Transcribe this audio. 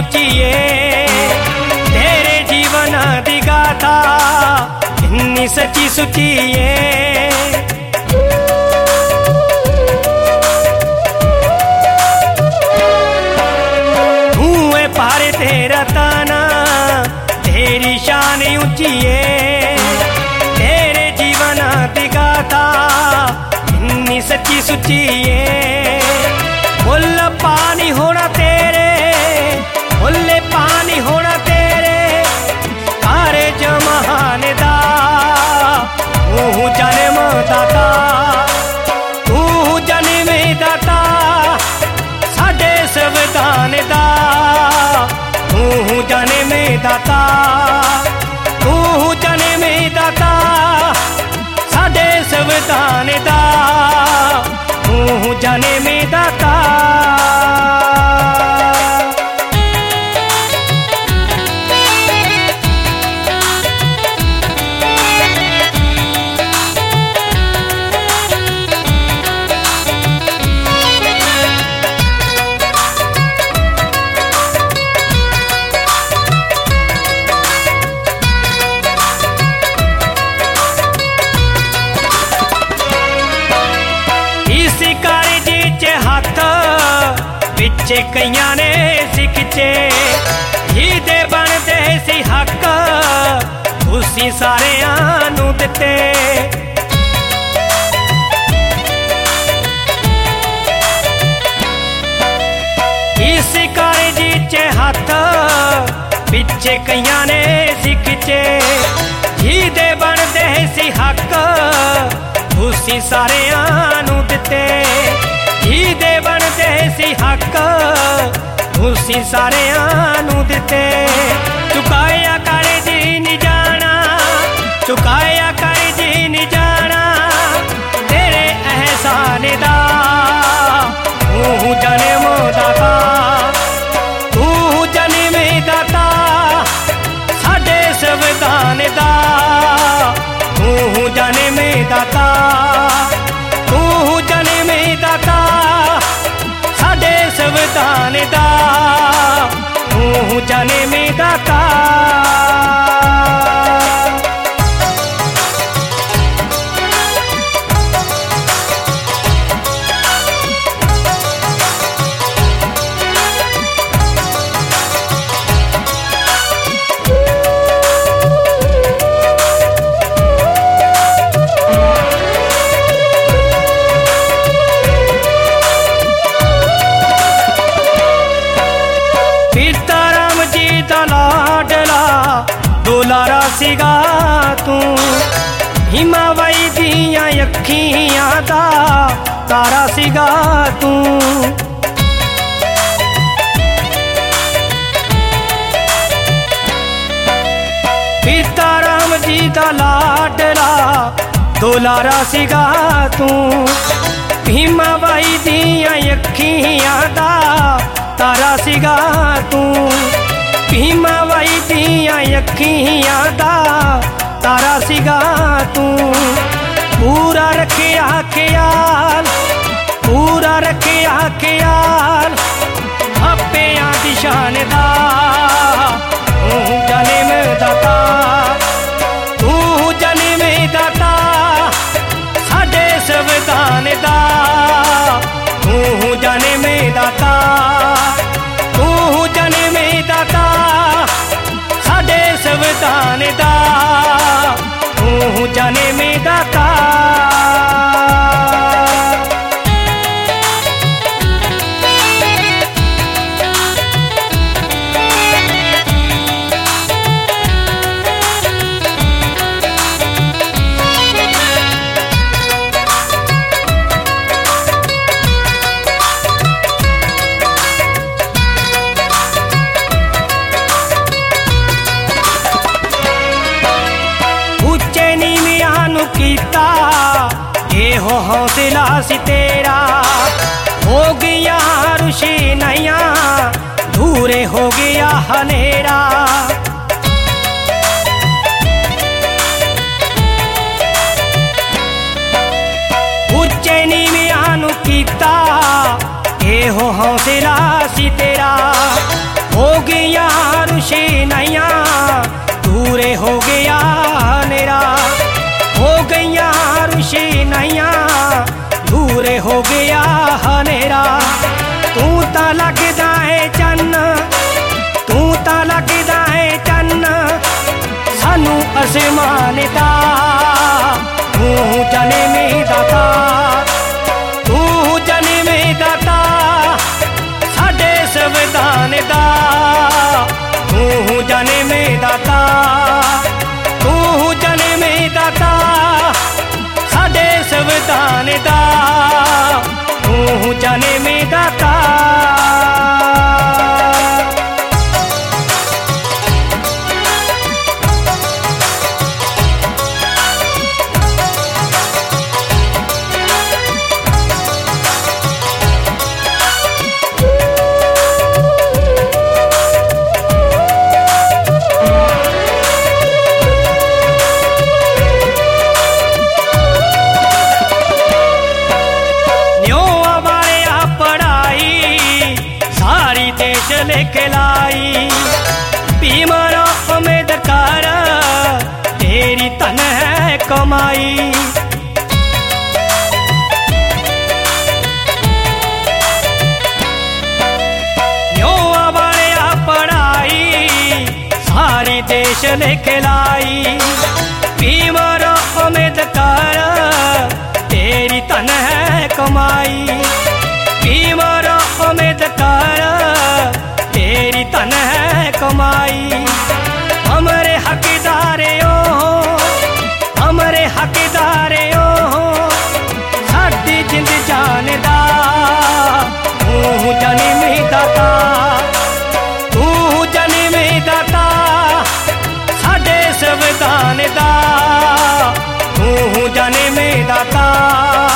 उचिए तेरे जीवन दी गाथा इन्नी सच्ची सुचिए हुए पारे तेरा ताना तेरी शान उचिए तेरे जीवन दी गाथा इन्नी सच्ची सुचिए मुल पानी होना तेरे मुल्ले पानी होना तेरे कारे जमहान दा तू जन्म दाता तू जन्म दाता साडे संविधान दा तू जन्म दाता तू जन्म दाता साडे संविधान दा तू जन्म दाता पिछे कईयां ने सिखचे ही दे बनते सी हक उसी सारे नू दिते इस कारज च हथ पिछे कईयां ने सिखचे ही दे बनते सी हक उसी सारे नू दिते ही दे बनते सी हक उसी सारे नू दिते चुकाया कर जी नहीं जाना चुकाया कर जी नहीं जाना तेरे एहसान दा तू जन्म दाता तू जन्म दाता साडे संविधान दा तू जन्म दाता तू जन्म दाता साडे संविधान दा तू जन्म दाता दुलारा सीगा तू हिमावाई दियां अखियां दा तारा सीगा तू पिता राम जी दा लाडला दुलारा सीगा तू हिमावाई दियां अखियां दा तारा सीगा तू भीमाबाई दियां अखियां दा तारा सीगा तू पूरा रखिया ख्याल पूरा रखिया ख्याल मापियां दी शान दा तू जन्म दाता तू जन्म दाता साडे संविधान दा तू जन्म दाता तू जन्म दाता साडे संविधान दा तू जन्म दाता हो हौसला सी तेरा हो गया ऋषि नैया दूरे हो गया हनेरा उच्चे नीवियां नू कीता ये हो हौसला सी तेरा हो गया रुशीनाइयाँ, दूरे हो गया हनेरा। हो गया रुशीनाइयाँ, दूरे हो गया हनेरा। तू ता लगदा है चन्न, तू ता लगदा है चन्न सानू आसमान दा। तू जन्मे दाता, तू जन्मे दाता साडे संविधान दा। तू जन्मे दाता, तू जन्मे दाता साडे संविधान दा। तू जन्मे दाता। खिलाई बीमारा उम्मीद कर, तेरी तन है कमाई। न्यों वालिया पढ़ाई सारी देश ने खिलाई। बीमारा उम्मीद कर, तेरी तन है कमाई। बीमारा उम्मीद कर, तेरी तन है कमाई। हमरे हकदारे ओ, हमरे हकदारे ओ साडी जिंद जान दा। तू जन्मे दाता, तू जन्मे दाता साडे संविधान दा। तू जन्मे दाता।